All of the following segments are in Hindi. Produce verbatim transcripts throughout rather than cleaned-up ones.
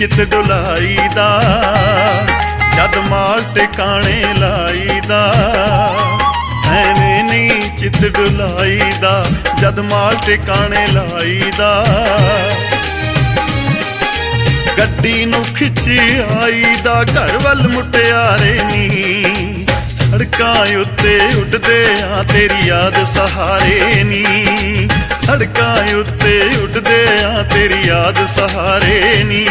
चित डुलाईदा, जद माल टिकाणे लाईदा। एवें नहीं चित डुलाईदा, जद माल टिकाणे लाईदा। गड्डी नूं खिच्ची आईदा, घर वल मुटियारे नी। सड़कां उत्ते उडदे आ तेरी याद सहारे नी। सड़कां उत्ते उडदे आ तेरी याद सहारे नी।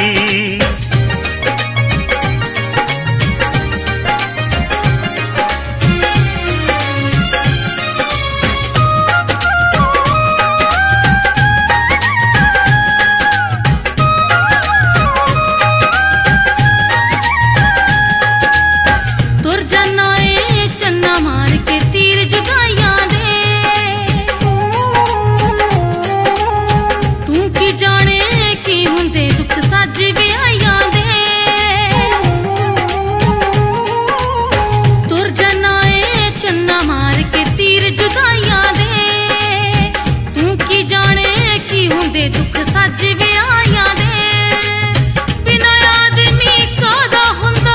दुख सज विआहियां दे, बिना आदमी कादा हुंदा,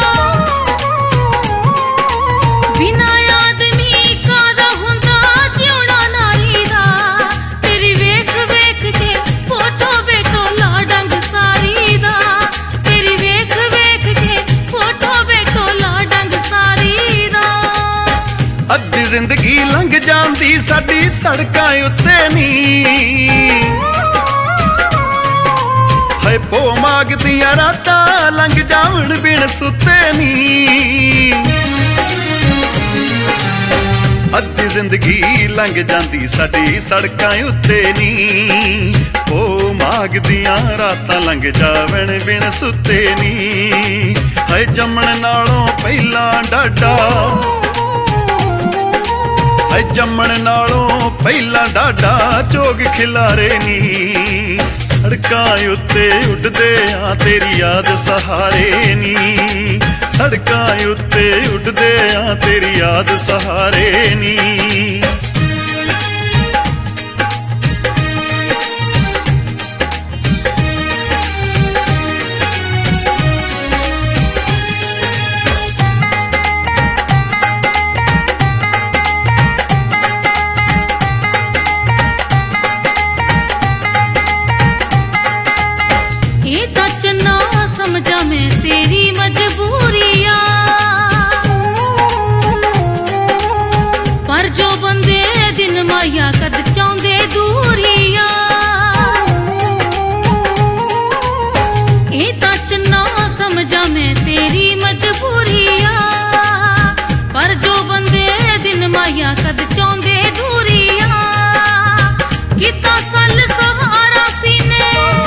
बिना आदमी कादा हुंदा जिउणा नारी दा। तेरी वेख वेख के फोटो बेटोला डंग सारी दा। तेरी वेख वेख के फोटो बेटोला डंग सारी दा। अद्धी जिंदगी लंघ जांदी साडी सड़कां उत्ते नी। हाय पो मागदियां रातां लंघ जावण बिन सुते नी। अद्धी जिंदगी लंघ जांदी साडी सड़कां उत्ते नी। पो मागदियां रातां लंघ जावण बिन सुते नी। हाय जम्मण नालों पहिलां डाडा, हाय जम्मण नालों पहिलां डाडा चोग खिलारे नी। सड़कां उत्ते उडदे आ तेरी याद सहारे नी। सड़कां उत्ते उडदे आ तेरी याद सहारे नी। समझा मैं तेरी मजबूरियां, पर जो बंदे दिन माया कद चाहते दूरियां। ये तच ना समझा मैं तेरी मजबूरियां, पर जो बंदे दिन माया कद चाहते दूरियां। किता सल सहारा सीने,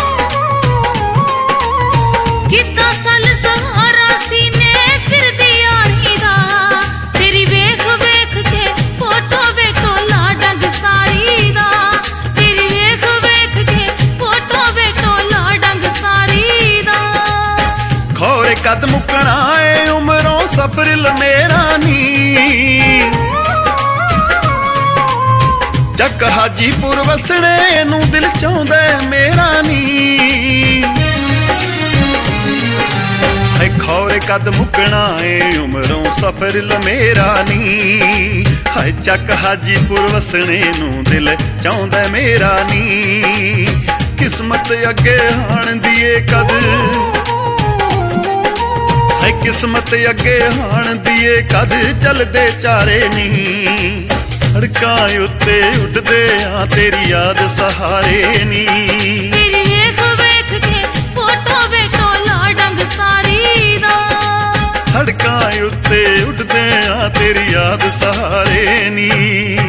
किता सल सहारा सीने फिर दियारी दा। तेरी वेख वेख के फोटो बेटोला डंग सारी दा। तेरी वेख वेख के फोटो बेटोला डंग सारी दा। खौरे कद मुकना है उमरों सफर मेरा नी। चक हाजीपुर वसने नूं दिल चाहुंदा मेरा नी। खौरे कद मुकना है उमरों सफर मेरा नी। हाय चक हाजीपुर वसने नूं दिल चाहुंदा मेरा नी। किस्मत अगे हाण दिए कद, हाय किस्मत अगे हाण दिए कद चलदे चारे नी। सड़कां उत्ते उडदे आ तेरी याद सहारे नी। तेरी वेख वेख के फोटो बेटोला डंग सारी दा। सड़कां उत्ते उडदे आ तेरी याद सहारे नी।